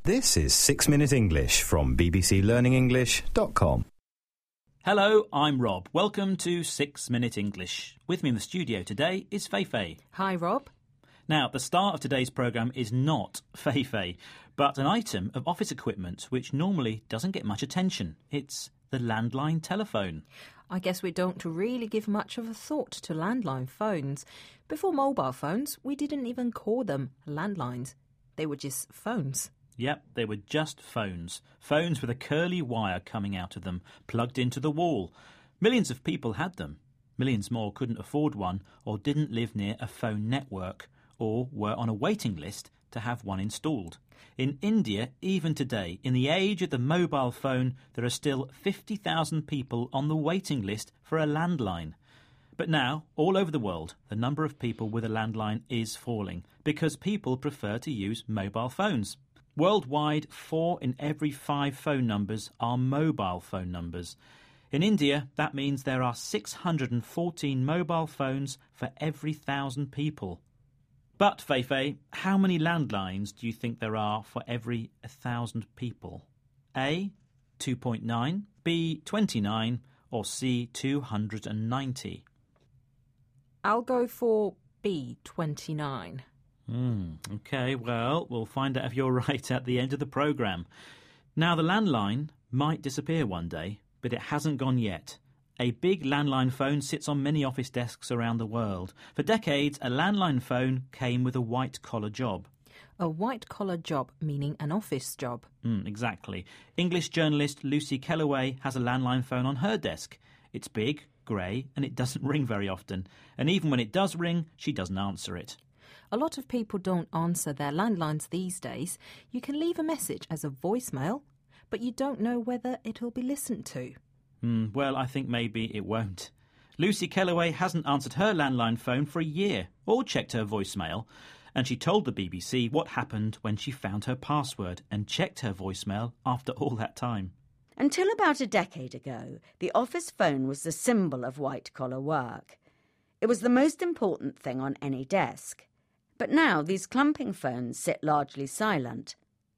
This is 6 Minute English from bbclearningenglish.com. Hello, I'm Rob. Welcome to 6 Minute English. With me in the studio today is Fei-Fei. Hi, Rob. Now, the start of today's programme is not Fei-Fei, but an item of office equipment which normally doesn't get much attention. It's the landline telephone. I guess we don't really give much of a thought to landline phones. Before mobile phones, we didn't even call them landlines. They were just phones. Yep, they were just phones. Phones with a curly wire coming out of them, plugged into the wall. Millions of people had them. Millions more couldn't afford one or didn't live near a phone network or were on a waiting list to have one installed. In India, even today, in the age of the mobile phone, there are still 50,000 people on the waiting list for a landline. But now, all over the world, the number of people with a landline is falling because people prefer to use mobile phones. Worldwide, 4 in every 5 phone numbers are mobile phone numbers. In India, that means there are 614 mobile phones for every 1,000 people. But, Fei-Fei, how many landlines do you think there are for every 1,000 people? A, 2.9, B, 29, or C, 290? I'll go for B, 29. OK, well, we'll find out if you're right at the end of the programme. Now, the landline might disappear one day, but it hasn't gone yet. A big landline phone sits on many office desks around the world. For decades, a landline phone came with a white-collar job. A white-collar job meaning an office job. Exactly. English journalist Lucy Kellaway has a landline phone on her desk. It's big, grey, and it doesn't ring very often. And even when it does ring, she doesn't answer it. A lot of people don't answer their landlines these days. You can leave a message as a voicemail, but you don't know whether it'll be listened to. Well, I think maybe it won't. Lucy Kellaway hasn't answered her landline phone for a year or checked her voicemail, and she told the BBC what happened when she found her password and checked her voicemail after all that time. Until about a decade ago, the office phone was the symbol of white-collar work. It was the most important thing on any desk. But now these clumping phones sit largely silent.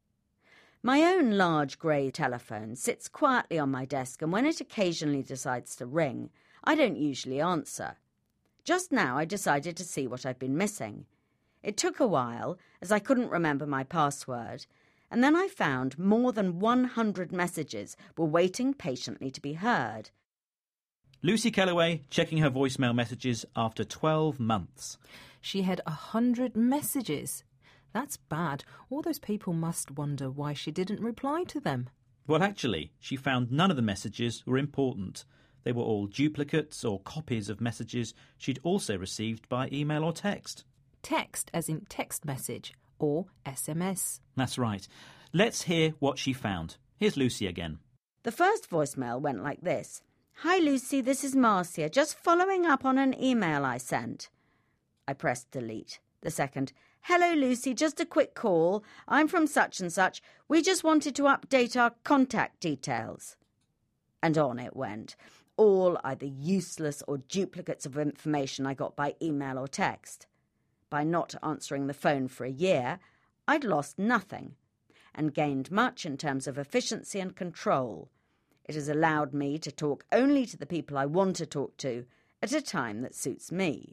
My own large grey telephone sits quietly on my desk, and when it occasionally decides to ring, I don't usually answer. Just now I decided to see what I've been missing. It took a while, as I couldn't remember my password, and then I found more than 100 messages were waiting patiently to be heard. Lucy Kellaway checking her voicemail messages after 12 months. She had 100 messages. That's bad. All those people must wonder why she didn't reply to them. Well, actually, she found none of the messages were important. They were all duplicates or copies of messages she'd also received by email or text. Text as in text message or SMS. That's right. Let's hear what she found. Here's Lucy again. The first voicemail went like this. Hi Lucy, this is Marcia, just following up on an email I sent. I pressed delete. The second, hello Lucy, just a quick call. I'm from such and such. We just wanted to update our contact details. And on it went. All either useless or duplicates of information I got by email or text. By not answering the phone for a year, I'd lost nothing and gained much in terms of efficiency and control. It has allowed me to talk only to the people I want to talk to at a time that suits me.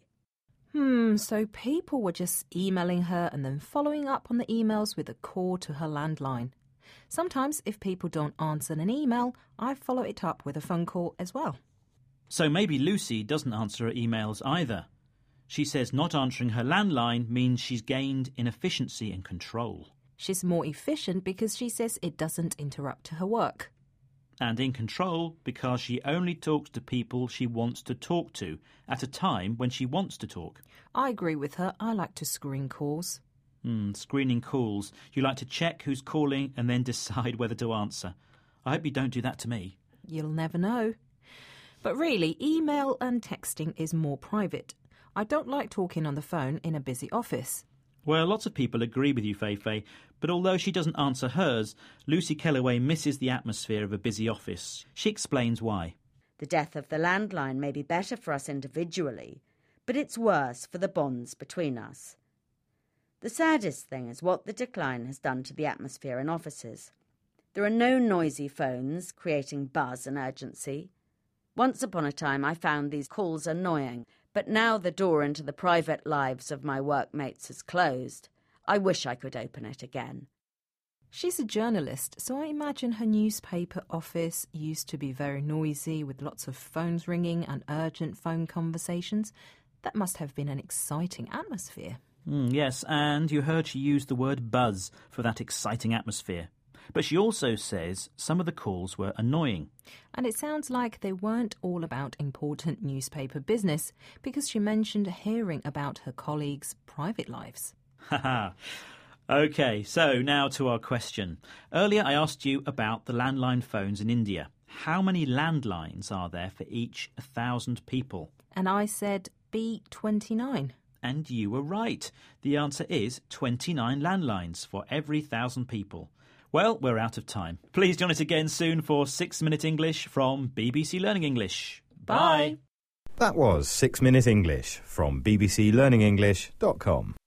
So people were just emailing her and then following up on the emails with a call to her landline. Sometimes, if people don't answer an email, I follow it up with a phone call as well. So maybe Lucy doesn't answer her emails either. She says not answering her landline means she's gained in efficiency and control. She's more efficient because she says it doesn't interrupt her work. And in control because she only talks to people she wants to talk to at a time when she wants to talk. I agree with her. I like to screen calls. Screening calls. You like to check who's calling and then decide whether to answer. I hope you don't do that to me. You'll never know. But really, email and texting is more private. I don't like talking on the phone in a busy office. Well, lots of people agree with you, Fei-Fei, but although she doesn't answer hers, Lucy Kellaway misses the atmosphere of a busy office. She explains why. The death of the landline may be better for us individually, but it's worse for the bonds between us. The saddest thing is what the decline has done to the atmosphere in offices. There are no noisy phones creating buzz and urgency. Once upon a time I found these calls annoying, but now the door into the private lives of my workmates is closed. I wish I could open it again. She's a journalist, so I imagine her newspaper office used to be very noisy with lots of phones ringing and urgent phone conversations. That must have been an exciting atmosphere. Yes, and you heard she used the word buzz for that exciting atmosphere. But she also says some of the calls were annoying. And it sounds like they weren't all about important newspaper business, because she mentioned hearing about her colleagues' private lives. Haha. OK, so now to our question. Earlier I asked you about the landline phones in India. How many landlines are there for each 1,000 people? And I said B29. And you were right. The answer is 29 landlines for every 1,000 people. Well, we're out of time. Please join us again soon for 6 Minute English from BBC Learning English. Bye. That was 6 Minute English from bbclearningenglish.com.